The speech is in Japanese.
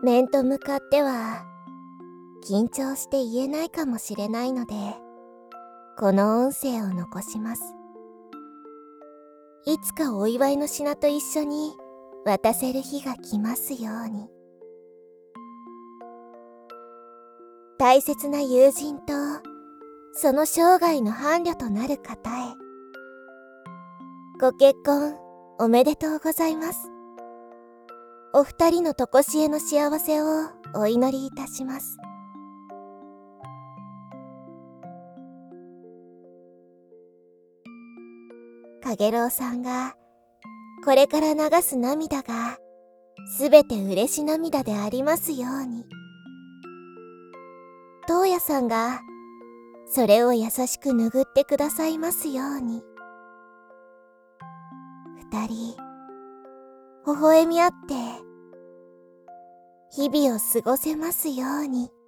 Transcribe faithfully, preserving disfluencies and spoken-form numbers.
面と向かっては緊張して言えないかもしれないので、この音声を残します。いつかお祝いの品と一緒に渡せる日が来ますように。大切な友人とその生涯の伴侶となる方へ、ご結婚おめでとうございます。お二人のとこしえの幸せをお祈りいたします。かげろうさんがこれから流す涙がすべて嬉し涙でありますように。とうやさんがそれを優しく拭ってくださいますように。二人微笑み合って日々を過ごせますように。